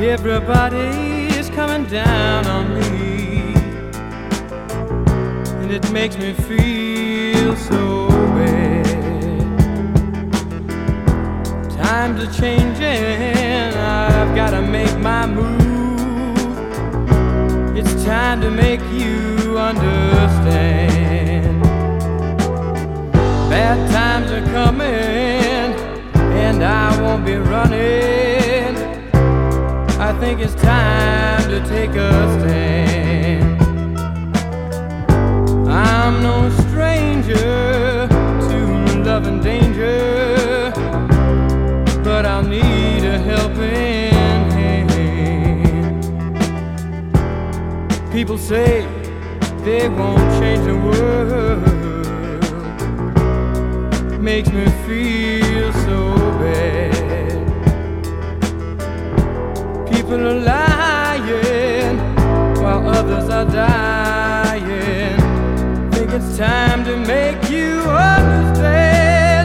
Everybody's coming down on me, and it makes me feel so bad. Times are changing, I've gotta make my move. It's time to make you understand. Bad times are coming, and I won't be running. I think it's time to take a stand. I'm no stranger to love and danger, but I'll need a helping hand. People say they won't change the world. Makes me feel so bad. People are lying while others are dying. Think it's time to make you understand.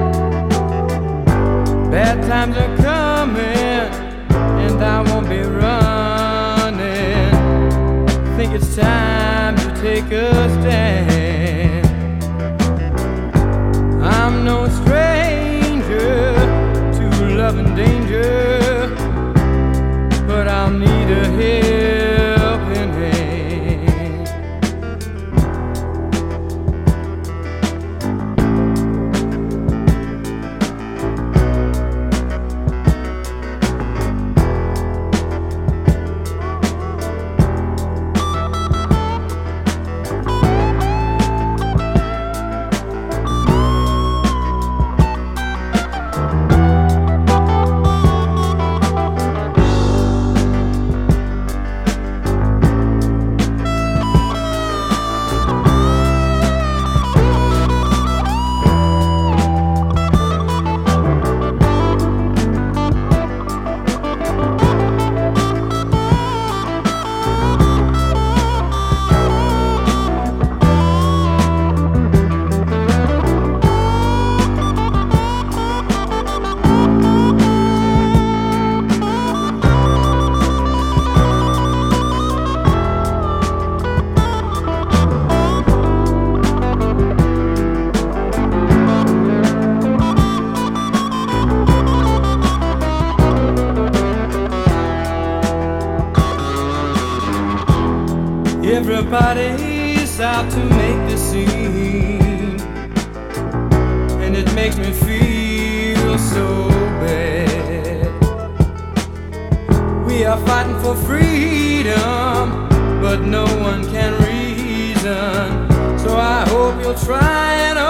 Bad times are coming, and I won't be running. Think it's time to take a stand. I'm no stranger to love and danger, but I'll need a helping hand. Everybody's out to make the scene, and it makes me feel so bad. We are fighting for freedom, but no one can reason. So I hope you'll try and